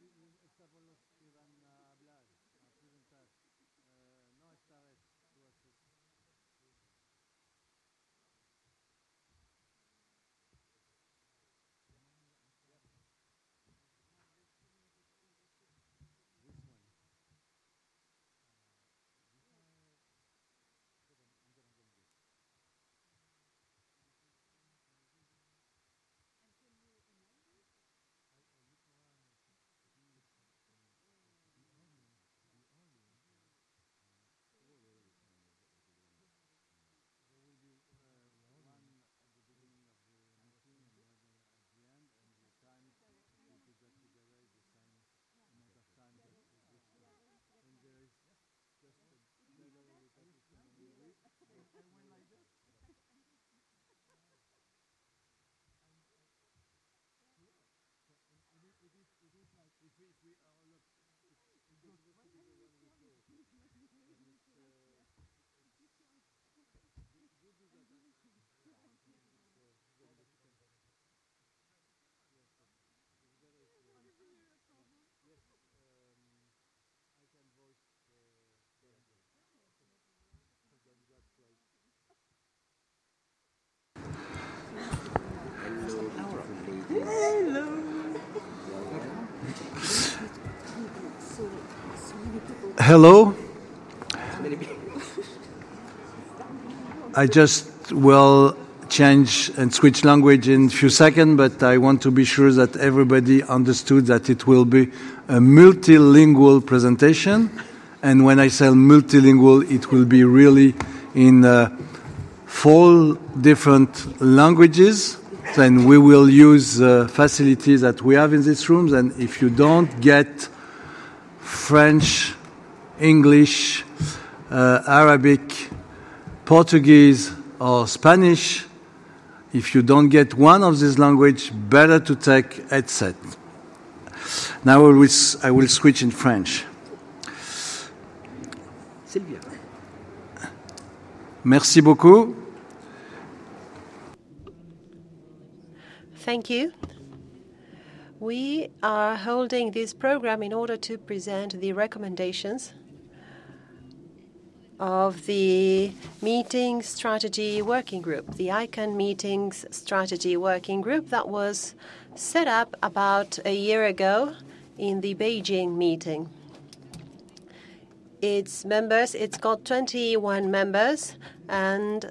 Hello. I just will change and switch language in a few seconds, but I want to be sure that everybody understood that it will be a multilingual presentation. And when I say multilingual, it will be really in 4 different languages. Then we will use facilities that we have in these rooms. And if you don't get French, English, Arabic, Portuguese, or Spanish, if you don't get one of these languages, better to take headset. Now I will switch in French. Sylvia. Merci beaucoup. Thank you. We are holding this program in order to present the recommendations of the Meeting Strategy Working Group, the ICANN Meetings Strategy Working Group that was set up about a year ago in the Beijing meeting. It's got 21 members, and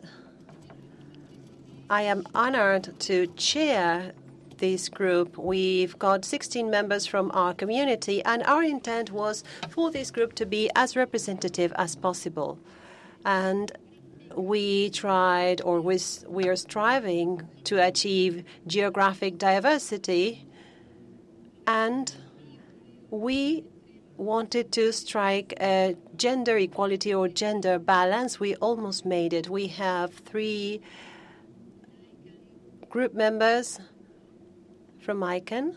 I am honored to chair this group. We've got 16 members from our community, and our intent was for this group to be as representative as possible. And we are striving to achieve geographic diversity, and we wanted to strike a gender equality or gender balance. We almost made it. We have 3 group members from ICANN: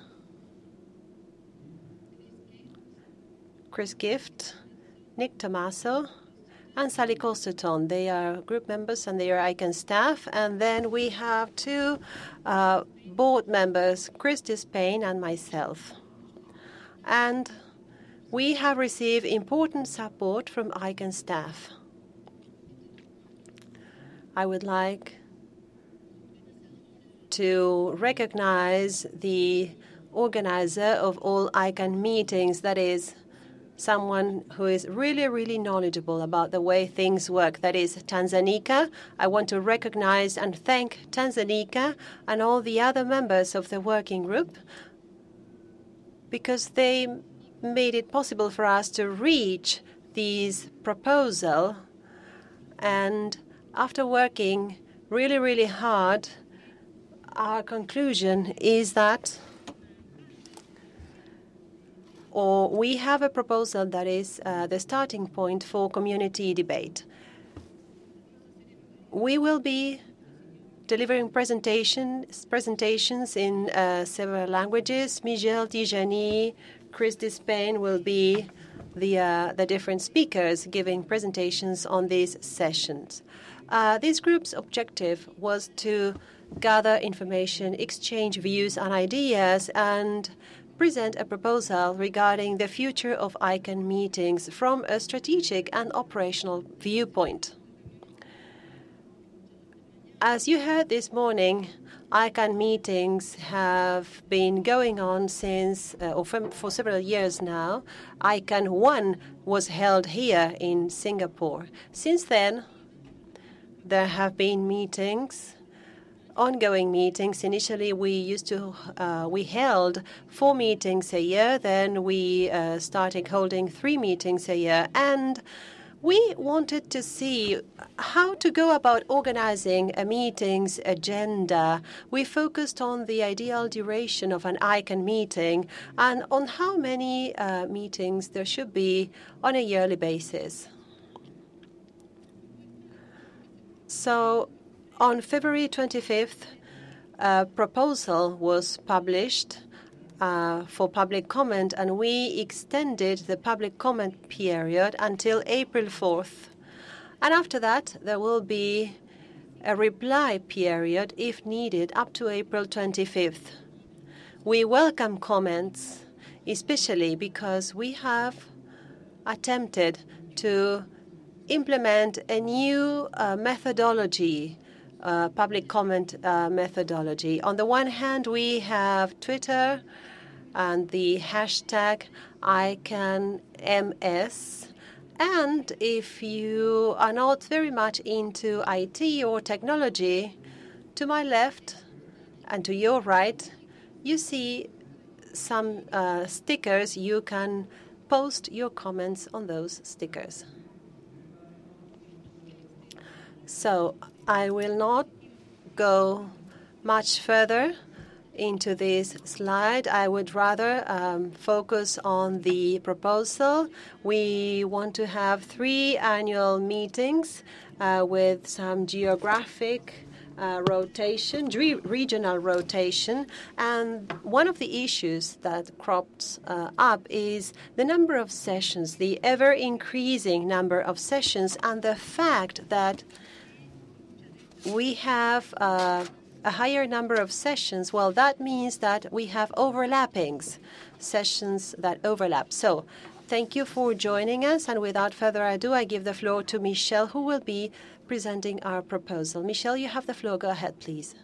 Chris Gift, Nick Tomaso, and Sally Costerton. They are group members and they are ICANN staff. And then we have 2 board members, Chris Despain and myself. And we have received important support from ICANN staff. I would like to recognize the organizer of all ICANN meetings, that is someone who is really, really knowledgeable about the way things work. That is Tanzania. I want to recognize and thank Tanzania and all the other members of the working group, because they made it possible for us to reach this proposal. And after working really, really hard, our conclusion is that we have a proposal that is the starting point for community debate. We will be delivering presentations in several languages. Michel Tijani, Chris Despain will be the different speakers giving presentations on these sessions. This group's objective was to gather information, exchange views and ideas, and present a proposal regarding the future of ICANN meetings from a strategic and operational viewpoint. As you heard this morning, ICANN meetings have been going on for several years now. ICANN 1 was held here in Singapore. Since then, there have been ongoing meetings. Initially, we held 4 meetings a year. Then we started holding 3 meetings a year, and we wanted to see how to go about organizing a meeting's agenda. We focused on the ideal duration of an ICANN meeting and on how many meetings there should be on a yearly basis. So on February 25th, a proposal was published for public comment, and we extended the public comment period until April 4th. And after that, there will be a reply period, if needed, up to April 25th. We welcome comments, especially because we have attempted to implement a new methodology, public comment methodology. On the one hand, we have Twitter and the hashtag ICANNMS. And if you are not very much into IT or technology, to my left and to your right, you see some stickers. You can post your comments on those stickers. So I will not go much further into this slide. I would rather focus on the proposal. We want to have 3 annual meetings with some geographic rotation, regional rotation. And one of the issues that crops up is the number of sessions, the ever-increasing number of sessions, and the fact that we have a higher number of sessions. Well, that means that we have overlappings, sessions that overlap. So thank you for joining us. And without further ado, I give the floor to Michel, who will be presenting our proposal. Michel, you have the floor. Go ahead, please.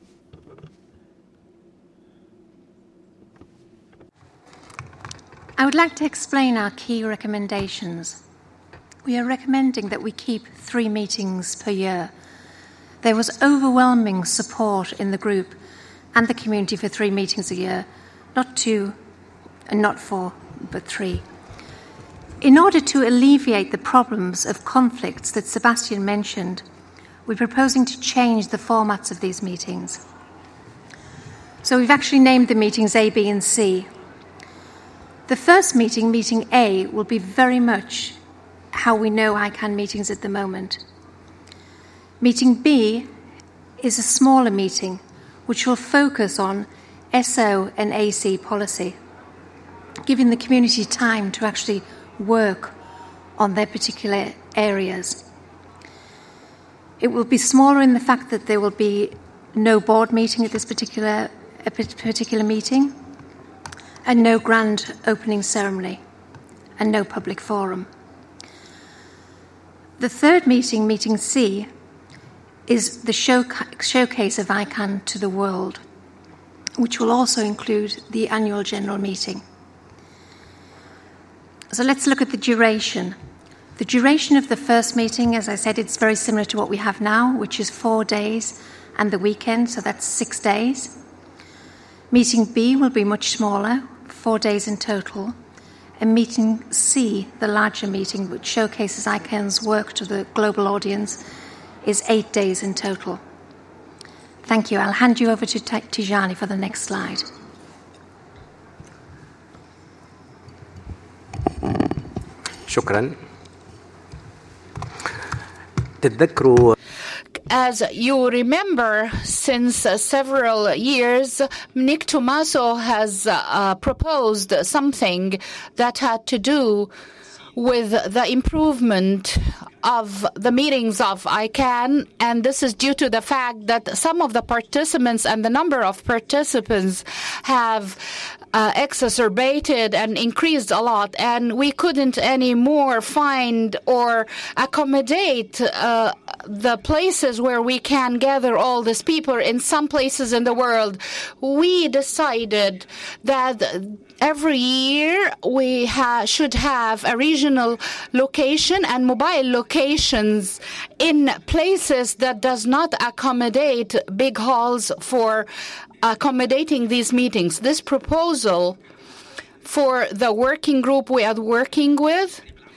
I would like to explain our key recommendations. We are recommending that we keep 3 meetings per year. There was overwhelming support in the group and the community for 3 meetings a year, not 2 and not 4, but 3. In order to alleviate the problems of conflicts that Sebastian mentioned, we're proposing to change the formats of these meetings. So we've actually named the meetings A, B, and C. The first meeting, meeting A, will be very much how we know ICANN meetings at the moment. Meeting B is a smaller meeting which will focus on SO and AC policy, giving the community time to actually work on their particular areas. It will be smaller in the fact that there will be no board meeting at this particular meeting, and no grand opening ceremony, and no public forum. The third meeting, meeting C, is the showcase of ICANN to the world, which will also include the annual general meeting. So let's look at the duration. The duration of the first meeting, as I said, it's very similar to what we have now, which is 4 days and the weekend, so that's 6 days. Meeting B will be much smaller, 4 days in total. And meeting C, the larger meeting, which showcases ICANN's work to the global audience, is 8 days in total. Thank you. I'll hand you over to Tijani for the next slide. شكرا. تتذكروا As you remember, since several years, Nick Tommaso has proposed something that had to do with the improvement of the meetings of ICANN, and this is due to the fact that some of the participants and the number of participants have exacerbated and increased a lot, and we couldn't anymore find or accommodate the places where we can gather all these people in some places in the world. We decided that every year we should have a regional location and mobile locations in places that does not accommodate big halls for accommodating these meetings. This proposal for the working group we are working with,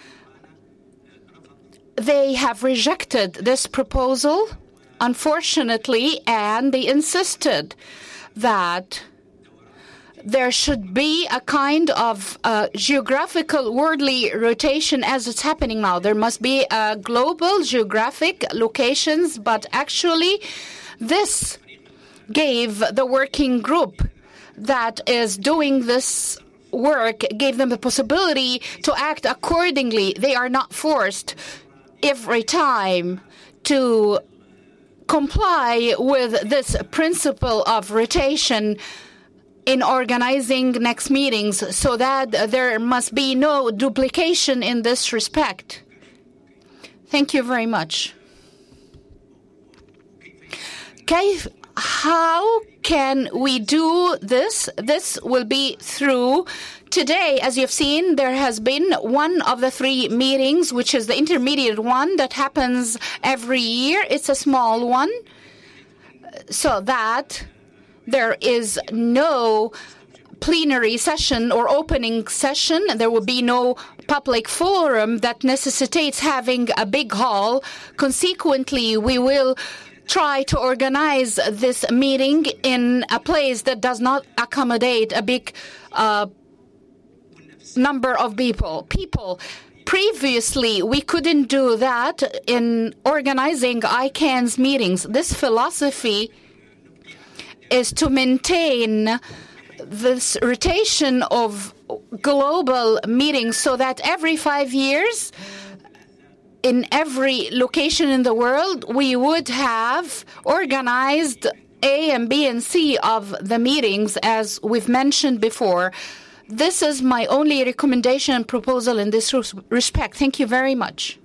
they have rejected this proposal, unfortunately, and they insisted that there should be a kind of geographical worldly rotation as it's happening now. There must be global geographic locations, but actually this gave the working group that is doing this work, gave them the possibility to act accordingly. They are not forced every time to comply with this principle of rotation in organizing next meetings, so that there must be no duplication in this respect. Thank you very much. How can we do this? This will be through today. As you've seen, there has been one of the 3 meetings, which is the intermediate one that happens every year. It's a small one, so that there is no plenary session or opening session. There will be no public forum that necessitates having a big hall. Consequently, we will try to organize this meeting in a place that does not accommodate a big number of people. Previously, we couldn't do that in organizing ICANN's meetings. This philosophy is to maintain this rotation of global meetings so that every 5 years, in every location in the world, we would have organized A and B and C of the meetings, as we've mentioned before. This is my only recommendation and proposal in this respect. Thank you very much.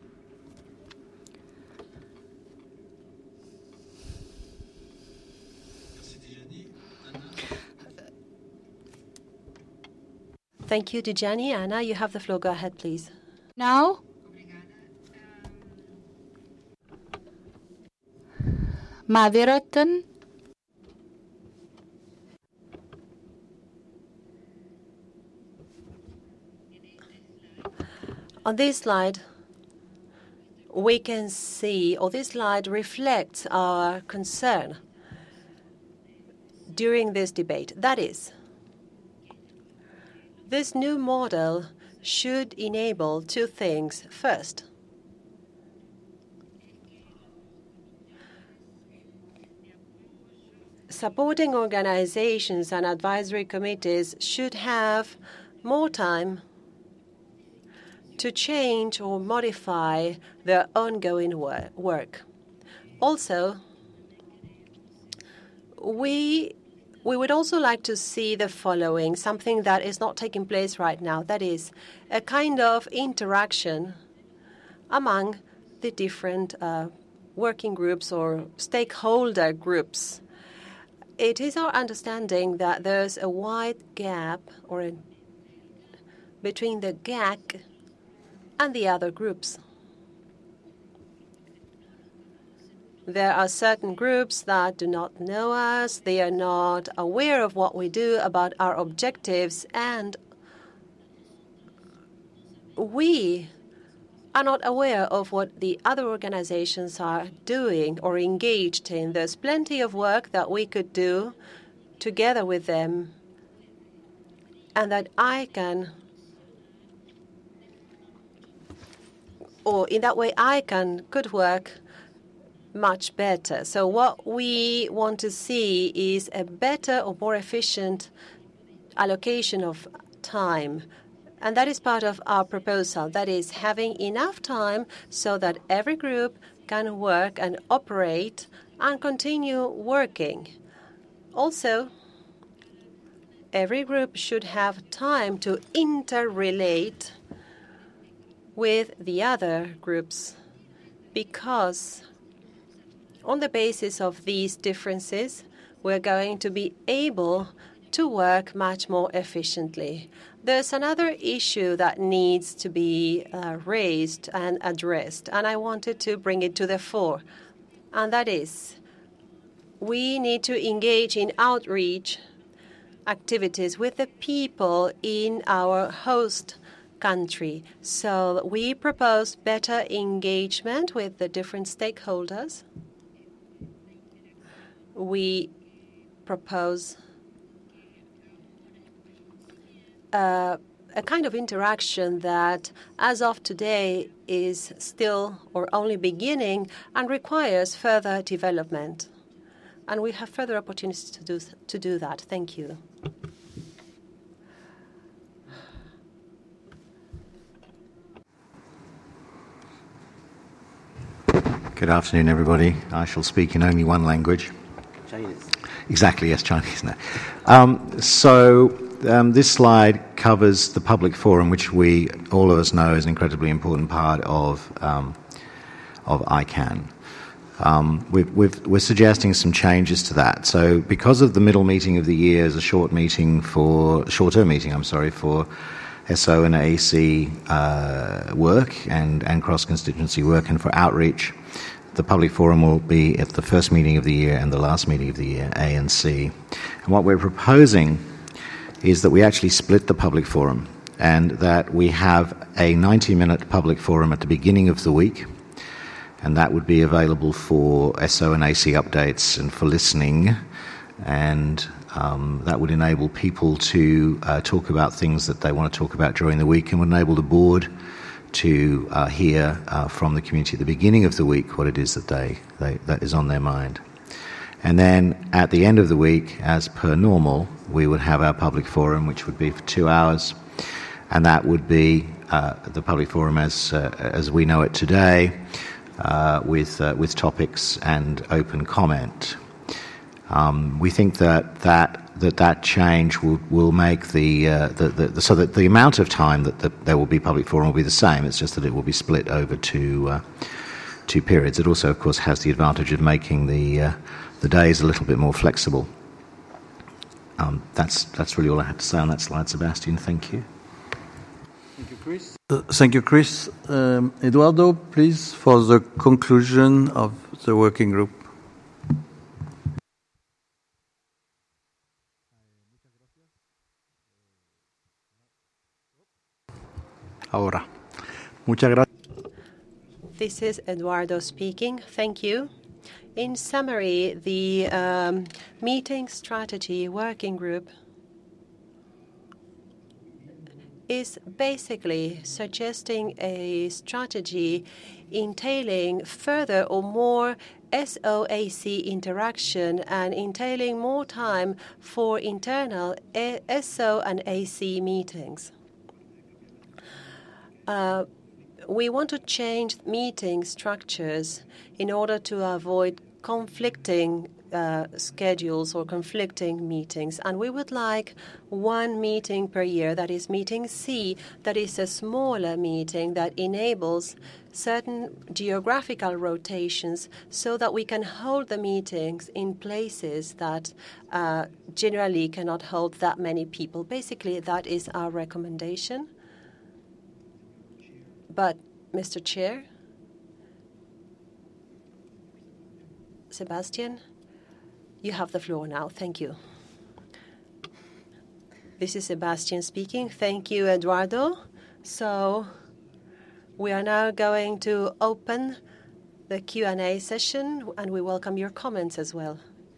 Thank you, Dijani. Anna, you have the floor. Go ahead, please. Now, معذرة. On this slide, we can see, or this slide reflects our concern during this debate. That is, this new model should enable 2 things. First, supporting organizations and advisory committees should have more time to change or modify their ongoing work. Also, we would also like to see the following, something that is not taking place right now. That is, a kind of interaction among the different working groups or stakeholder groups. It is our understanding that there's a wide gap between the GAC and the other groups. There are certain groups that do not know us. They are not aware of what we do, about our objectives, and we are not aware of what the other organizations are doing or engaged in. There's plenty of work that we could do together with them, and that in that way ICANN could work much better. So what we want to see is a better or more efficient allocation of time. And that is part of our proposal. That is, having enough time so that every group can work and operate and continue working. Also, every group should have time to interrelate with the other groups, because on the basis of these differences, we're going to be able to work much more efficiently. There's another issue that needs to be raised and addressed, and I wanted to bring it to the fore, and that is we need to engage in outreach activities with the people in our host country. So we propose better engagement with the different stakeholders. We propose a kind of interaction that, as of today, is still or only beginning and requires further development. And we have further opportunities to do that. Thank you. Good afternoon, everybody. I shall speak in only one language. Chinese. Exactly, yes, Chinese. No. This slide covers the public forum, which all of us know, is an incredibly important part of ICANN. We're suggesting some changes to that. So, because of the middle meeting of the year as a shorter meeting for SO and AC work and cross-constituency work, and for outreach, the public forum will be at the first meeting of the year and the last meeting of the year, A and C. And what we're proposing is that we actually split the public forum, and that we have a 90-minute public forum at the beginning of the week, and that would be available for SO and AC updates and for listening, and that would enable people to talk about things that they want to talk about during the week, and would enable the board to hear from the community at the beginning of the week what it is that that is on their mind. And then at the end of the week, as per normal, we would have our public forum, which would be for 2 hours, and that would be the public forum as we know it today, with topics and open comment. We think that change will make so that the amount of time that there will be public forum will be the same. It's just that it will be split over two periods. It also, of course, has the advantage of making the days a little bit more flexible. That's really all I had to say on that slide, Sebastian. Thank you. Thank you, Chris. Thank you, Chris. Eduardo, please, for the conclusion of the working group. Ahora. Muchas gracias. This is Eduardo speaking. Thank you. In summary, the meeting strategy working group is basically suggesting a strategy entailing further or more SOAC interaction and entailing more time for internal SO and AC meetings. We want to change meeting structures in order to avoid conflicting schedules or conflicting meetings. And we would like one meeting per year, that is meeting C, that is a smaller meeting that enables certain geographical rotations so that we can hold the meetings in places that generally cannot hold that many people. Basically, that is our recommendation. But, Mr. Chair, Sebastian, you have the floor now. Thank you. This is Sebastian speaking. Thank you, Eduardo. So we are now going to open the Q&A session, and we welcome your comments as well.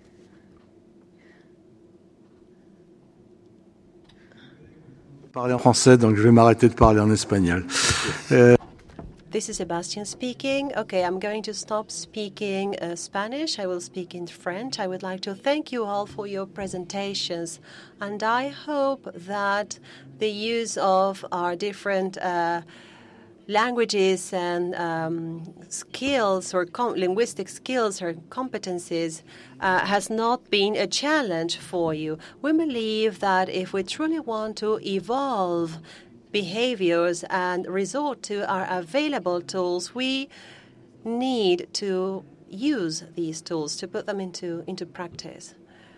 Parler en français, donc je vais m'arrêter de parler en espagnol. This is Sebastian speaking. Okay, I'm going to stop speaking Spanish. I will speak in French. I would like to thank you all for your presentations, and I hope that the use of our different languages and skills or linguistic skills or competencies has not been a challenge for you. We believe that if we truly want to evolve behaviors and resort to our available tools, we need to use these tools to put them into practice.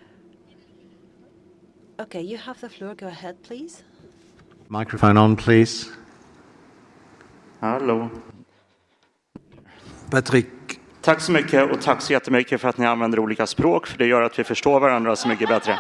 Okay, you have the floor. Go ahead, please. Microphone on, please. Hallå. Patrick. Tack så mycket och tack så jättemycket för att ni använder olika språk, för det gör att vi förstår varandra så mycket bättre.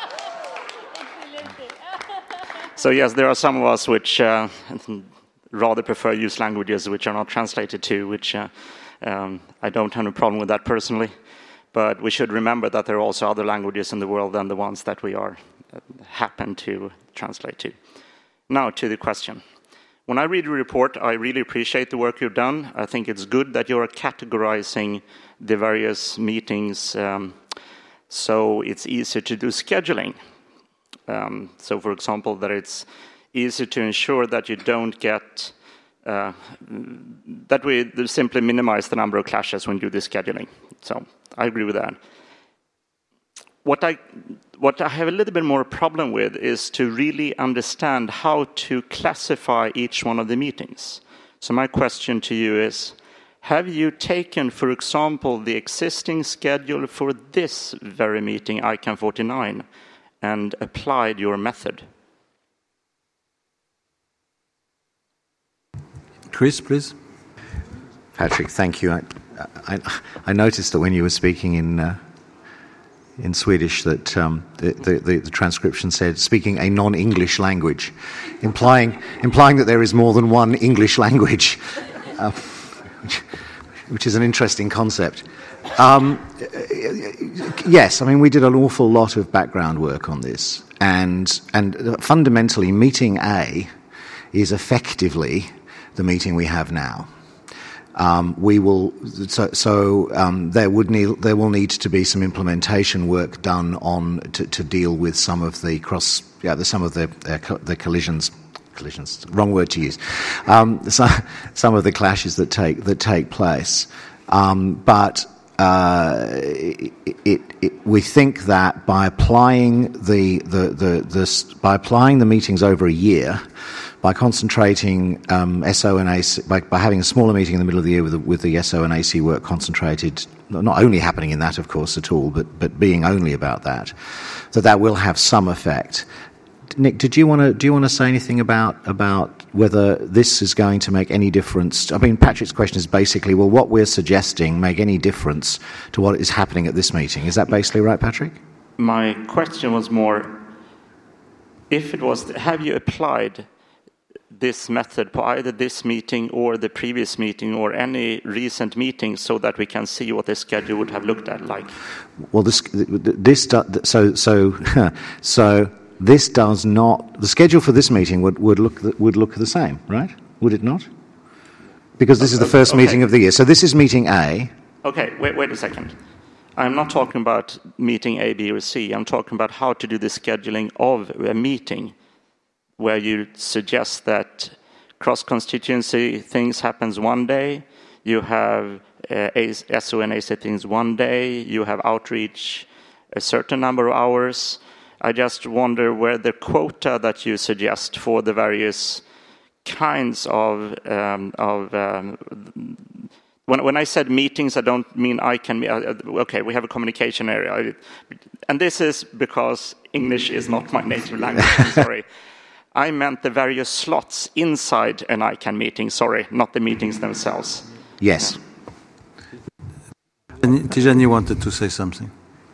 So yes, there are some of us which rather prefer use languages which are not translated to, which I don't have a problem with that personally. But we should remember that there are also other languages in the world than the ones that we are happen to translate to. Now to the question. When I read the report, I really appreciate the work you've done. I think it's good that you're categorizing the various meetings so it's easier to do scheduling. So, for example, that it's easier to ensure that you don't get, that we simply minimize the number of clashes when you do the scheduling. So I agree with that. What I have a little bit more problem with is to really understand how to classify each one of the meetings. So my question to you is, have you taken, for example, the existing schedule for this very meeting, ICANN 49, and applied your method? Chris, please. Patrick, thank you. I noticed that when you were speaking in Swedish that the transcription said speaking a non-English language, implying that there is more than one English language, which is an interesting concept. Yes, I mean, we did an awful lot of background work on this, and fundamentally, meeting A is effectively the meeting we have now. There will need to be some implementation work done on to deal with some of the the collisions. Wrong word to use. Some of the clashes that take place, but we think that by applying the meetings over a year, by concentrating SO and AC, by having a smaller meeting in the middle of the year with the SO and AC work concentrated, not only happening in that, of course, at all, but being only about that will have some effect. Nick, do you want to say anything about whether this is going to make any difference? I mean, Patrick's question is basically, will what we're suggesting make any difference to what is happening at this meeting? Is that basically right, Patrick? My question was more, have you applied this method for either this meeting or the previous meeting or any recent meeting so that we can see what the schedule would have looked at like? Well, this does not. The schedule for this meeting would look the same, right? Would it not? Because this is the first meeting of the year. So this is meeting A. Okay, wait a second. I'm not talking about meeting A, B, or C. I'm talking about how to do the scheduling of a meeting where you suggest that cross-constituency things happens one day, you have SO and AC things one day, you have outreach a certain number of hours. I just wonder where the quota that you suggest for the various kinds of when I said meetings, I don't mean I can. Okay, we have a communication area, and this is because English is not my native language. I'm sorry. I meant the various slots inside an ICANN meeting. Sorry, not the meetings themselves. Yes. Yeah. Tijani wanted to say something.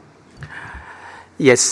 Yes,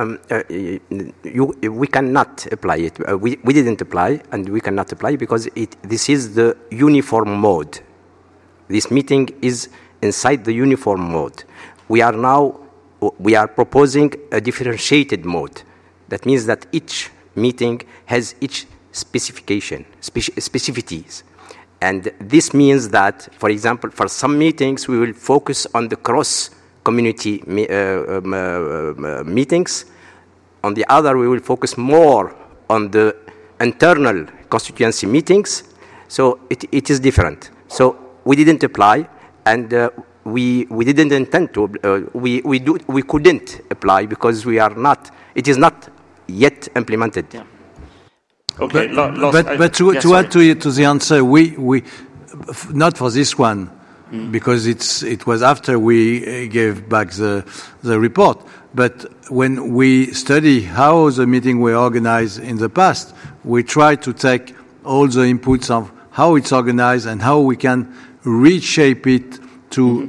we cannot apply it. We didn't apply, and we cannot apply because this is the uniform mode. This meeting is inside the uniform mode. We are proposing a differentiated mode. That means that each meeting has each specificities. And this means that, for example, for some meetings, we will focus on the cross-community meetings. On the other, we will focus more on the internal constituency meetings. So it is different. So we didn't apply, and we didn't intend to. We couldn't apply because it is not yet implemented. Yeah. Okay. But to add to the answer, we not for this one, because it was after we gave back the report. But when we study how the meeting were organized in the past, we try to take all the inputs of how it's organized and how we can reshape it to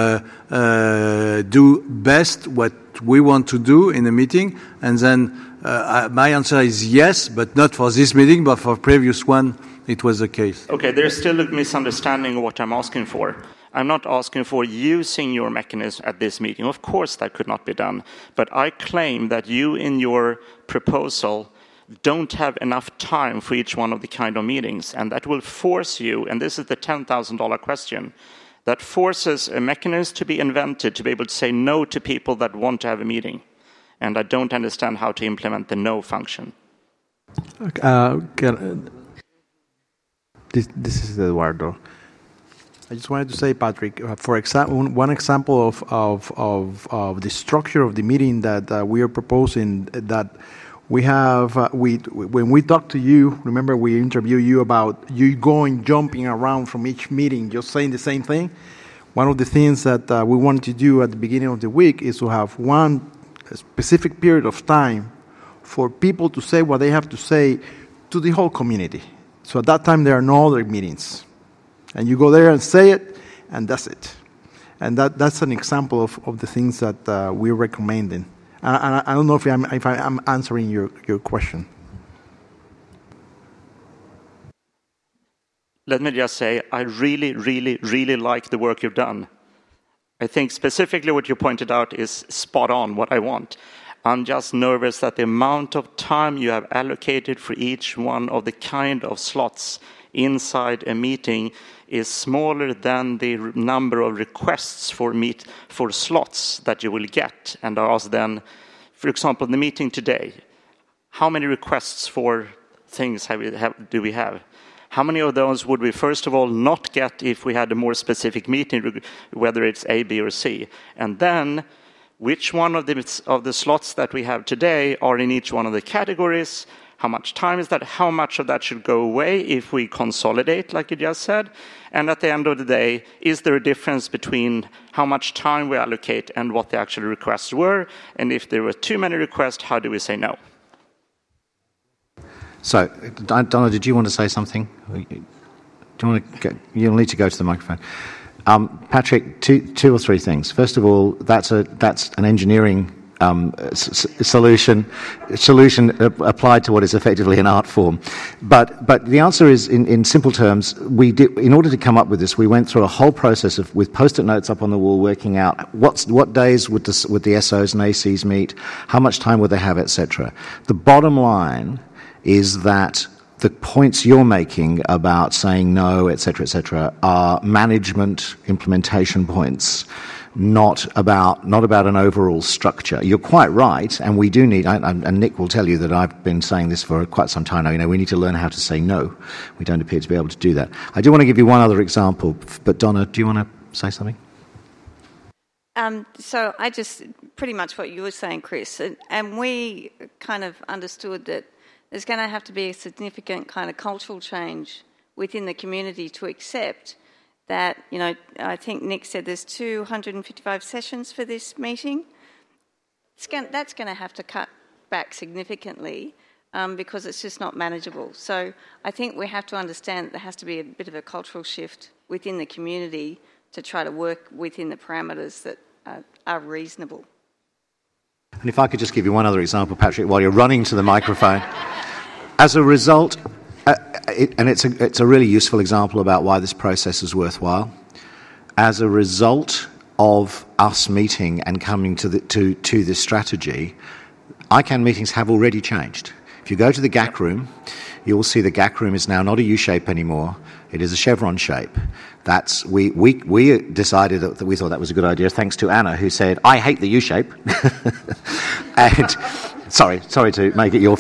do best what we want to do in a meeting. And then my answer is yes, but not for this meeting, but for previous one, it was the case. Okay, there's still a misunderstanding of what I'm asking for. I'm not asking for using your mechanism at this meeting. Of course, that could not be done. But I claim that you, in your proposal, don't have enough time for each one of the kind of meetings. And that will force you, and this is the $10,000 question, that forces a mechanism to be invented to be able to say no to people that want to have a meeting. And I don't understand how to implement the no function. This is Eduardo. I just wanted to say, Patrick, for example, one example of the structure of the meeting that we are proposing, that we have, when we talk to you, remember we interview you about you jumping around from each meeting, just saying the same thing. One of the things that we want to do at the beginning of the week is to have one specific period of time for people to say what they have to say to the whole community. So at that time, there are no other meetings. And you go there and say it, and that's it. And that's an example of the things that we're recommending. And I don't know if I'm answering your question. Let me just say, I really, really, really like the work you've done. I think specifically what you pointed out is spot on what I want. I'm just nervous that the amount of time you have allocated for each one of the kind of slots inside a meeting is smaller than the number of requests for slots that you will get. And I ask then, for example, the meeting today, how many requests for things do we have? How many of those would we, first of all, not get if we had a more specific meeting, whether it's A, B, or C? And then, which one of the slots that we have today are in each one of the categories? How much time is that? How much of that should go away if we consolidate, like you just said? And at the end of the day, is there a difference between how much time we allocate and what the actual requests were? And if there were too many requests, how do we say no? So, Donna, did you want to say something? You'll need to go to the microphone. Patrick, two or three things. First of all, that's an engineering solution applied to what is effectively an art form. But the answer is, in simple terms, in order to come up with this, we went through a whole process with post-it notes up on the wall, working out what days would the SOs and ACs meet, how much time would they have, etc. The bottom line is that the points you're making about saying no, etc., are management implementation points, not about an overall structure. You're quite right, and we do need, and Nick will tell you that I've been saying this for quite some time now, we need to learn how to say no. We don't appear to be able to do that. I do want to give you one other example, but Donna, do you want to say something? So I just, pretty much what you were saying, Chris, and we kind of understood that there's going to have to be a significant kind of cultural change within the community to accept that, I think Nick said there's 255 sessions for this meeting. That's going to have to cut back significantly because it's just not manageable. So I think we have to understand that there has to be a bit of a cultural shift within the community to try to work within the parameters that are reasonable. And if I could just give you one other example, Patrick, while you're running to the microphone. As a result, and it's a really useful example about why this process is worthwhile. As a result of us meeting and coming to this strategy, ICANN meetings have already changed. If you go to the GAC room, you will see the GAC room is now not a U-shape anymore. It is a chevron shape. We decided that we thought that was a good idea, thanks to Anna, who said, "I hate the U-shape." And sorry to make it your fault.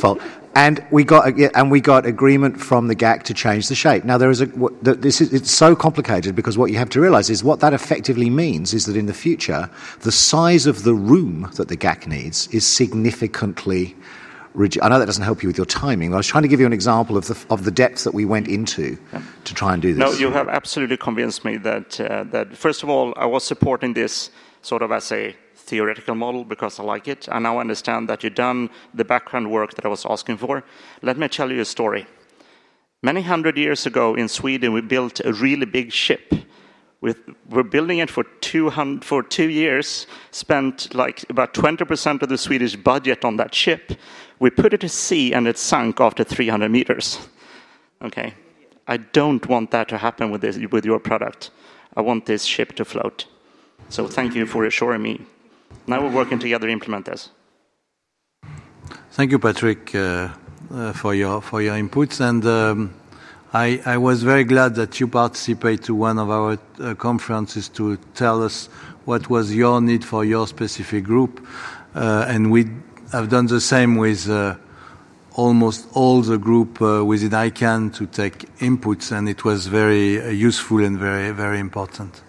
And we got agreement from the GAC to change the shape. Now it's so complicated because what you have to realise is what that effectively means is that in the future the size of the room that the GAC needs is significantly reduced. I know that doesn't help you with your timing, but I was trying to give you an example of the depth that we went into to try and do this. No, you have absolutely convinced me that first of all I was supporting this sort of as a theoretical model because I like it. I now understand that you've done the background work that I was asking for. Let me tell you a story. Many hundred years ago in Sweden, we built a really big ship. We're building it for 2 years, spent like about 20% of the Swedish budget on that ship. We put it to sea and it sunk after 300 meters. Okay, I don't want that to happen with your product. I want this ship to float. So thank you for assuring me. Now we're working together to implement this. Thank you, Patrick, for your inputs. And I was very glad that you participate to one of our conferences to tell us what was your need for your specific group. And we have done the same with almost all the group within ICANN to take inputs, and it was very useful and very, very important.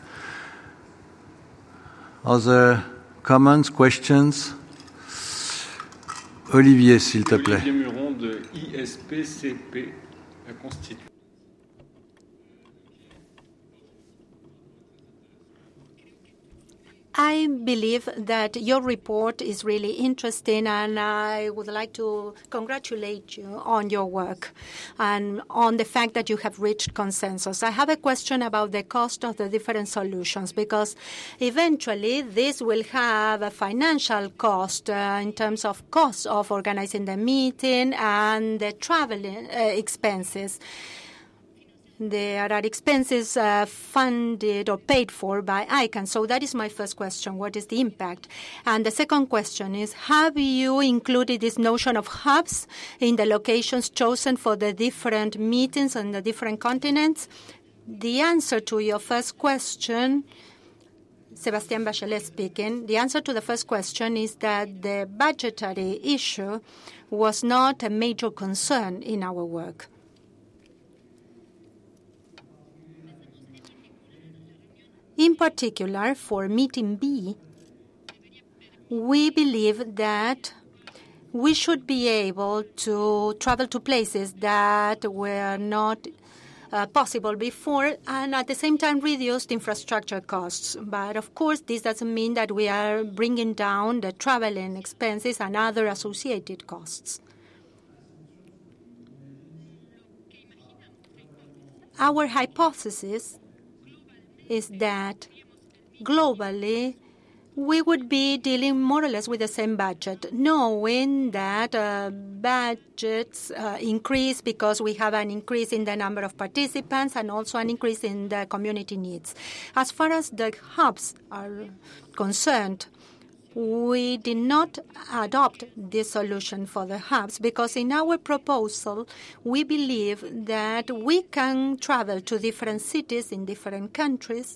Other comments, questions? Olivier, s'il te plaît. Olivier Muron de ISPCP Constitue. I believe that your report is really interesting, and I would like to congratulate you on your work and on the fact that you have reached consensus. I have a question about the cost of the different solutions, because eventually this will have a financial cost in terms of cost of organizing the meeting and the traveling expenses. There are expenses funded or paid for by ICANN. So that is my first question. What is the impact? And the second question is, have you included this notion of hubs in the locations chosen for the different meetings on the different continents? The answer to your first question, Sébastien Bachelet speaking, the answer to the first question is that the budgetary issue was not a major concern in our work. In particular, for meeting B, we believe that we should be able to travel to places that were not possible before, and at the same time reduced infrastructure costs. But of course, this doesn't mean that we are bringing down the traveling expenses and other associated costs. Our hypothesis is that globally we would be dealing more or less with the same budget, knowing that budgets increase because we have an increase in the number of participants and also an increase in the community needs. As far as the hubs are concerned, we did not adopt this solution for the hubs because in our proposal, we believe that we can travel to different cities in different countries.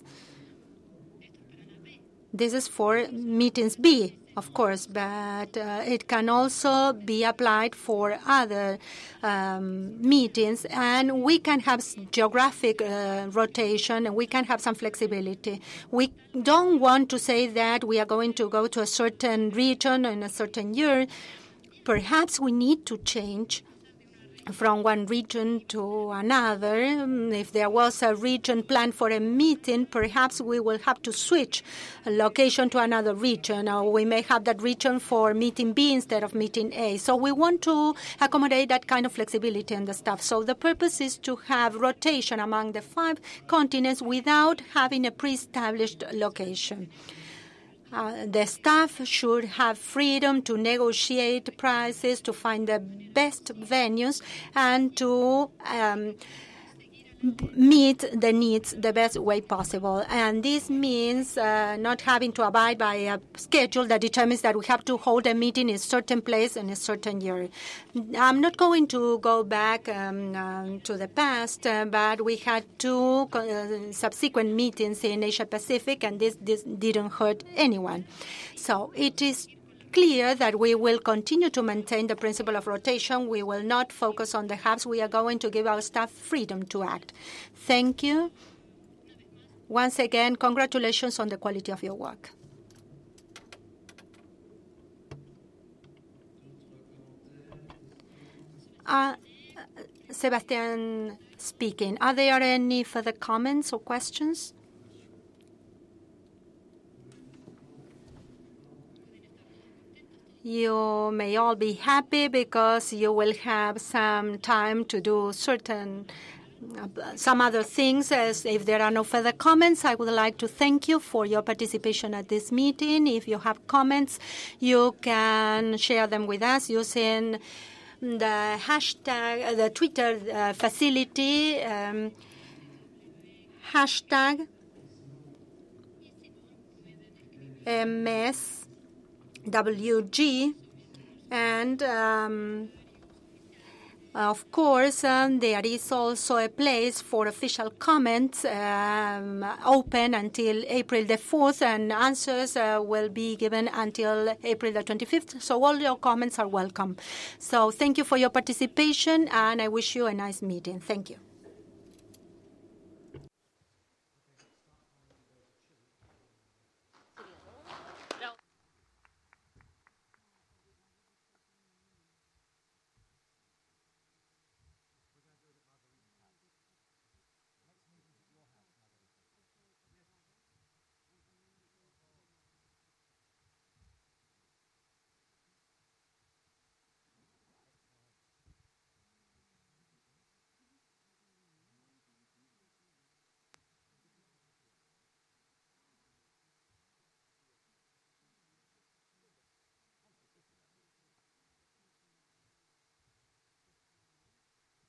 This is for meetings B, of course, but it can also be applied for other meetings, and we can have geographic rotation, and we can have some flexibility. We don't want to say that we are going to go to a certain region in a certain year. Perhaps we need to change from one region to another. If there was a region planned for a meeting, perhaps we will have to switch a location to another region, or we may have that region for meeting B instead of meeting A. So we want to accommodate that kind of flexibility in the staff. So the purpose is to have rotation among the 5 continents without having a pre-established location. The staff should have freedom to negotiate prices, to find the best venues, and to meet the needs the best way possible. And this means not having to abide by a schedule that determines that we have to hold a meeting in a certain place in a certain year. I'm not going to go back to the past, but we had 2 subsequent meetings in Asia Pacific, and this didn't hurt anyone. So it is clear that we will continue to maintain the principle of rotation. We will not focus on the hubs. We are going to give our staff freedom to act. Thank you. Once again, congratulations on the quality of your work. Sebastian speaking. Are there any further comments or questions? You may all be happy because you will have some time to do some other things. As if there are no further comments, I would like to thank you for your participation at this meeting. If you have comments, you can share them with us using the hashtag, the Twitter facility, hashtag MSWG, and of course, there is also a place for official comments open until April the 4th, and answers will be given until April the 25th. So all your comments are welcome. So thank you for your participation, and I wish you a nice meeting. Thank you.